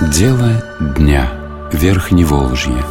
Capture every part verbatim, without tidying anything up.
Дело дня. Верхневолжье.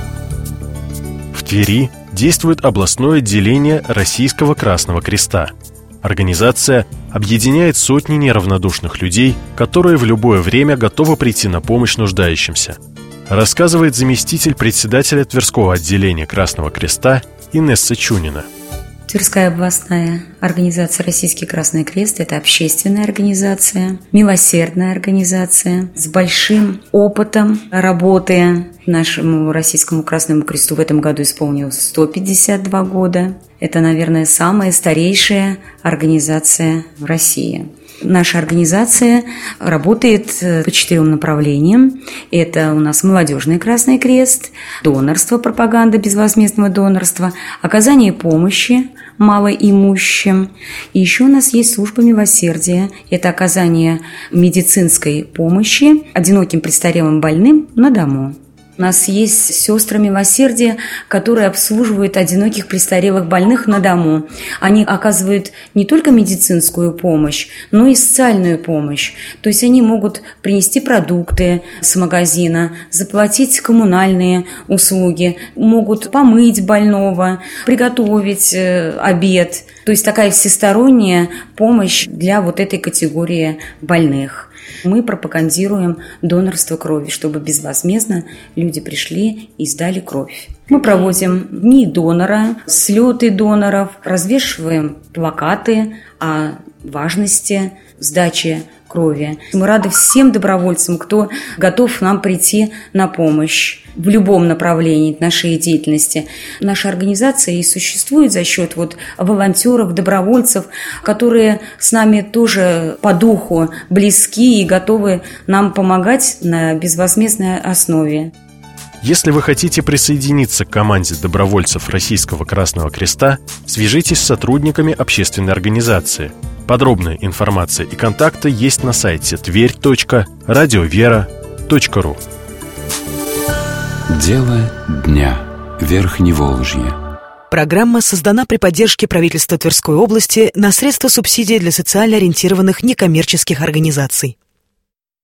В Твери действует областное отделение Российского Красного Креста. Организация объединяет сотни неравнодушных людей, которые в любое время готовы прийти на помощь нуждающимся. Рассказывает заместитель председателя Тверского отделения Красного Креста Инесса Чунина. Тверская областная организация «Российский Красный Крест» – это общественная организация, милосердная организация с большим опытом работы. Нашему Российскому Красному Кресту в этом году исполнилось сто пятьдесят два года. Это, наверное, самая старейшая организация в России. Наша организация работает по четырем направлениям. Это у нас молодежный Красный Крест, донорство, пропаганда безвозмездного донорства, оказание помощи малоимущим. И еще у нас есть служба милосердия. Это оказание медицинской помощи одиноким престарелым больным на дому. У нас есть сестры милосердия, которые обслуживают одиноких престарелых больных на дому. Они оказывают не только медицинскую помощь, но и социальную помощь. То есть они могут принести продукты с магазина, заплатить коммунальные услуги, могут помыть больного, приготовить обед. То есть такая всесторонняя помощь для вот этой категории больных. Мы пропагандируем донорство крови, чтобы безвозмездно люди пришли и сдали кровь. Мы проводим дни донора, слеты доноров, развешиваем плакаты о важности сдачи крови. Мы рады всем добровольцам, кто готов нам прийти на помощь в любом направлении нашей деятельности. Наша организация и существует за счет вот волонтеров, добровольцев, которые с нами тоже по духу близки и готовы нам помогать на безвозмездной основе. Если вы хотите присоединиться к команде добровольцев Российского Красного Креста, свяжитесь с сотрудниками общественной организации. Подробная информация и контакты есть на сайте тверь точка радиовера точка ру. Дело дня. Верхневолжье. Программа создана при поддержке правительства Тверской области на средства субсидий для социально ориентированных некоммерческих организаций.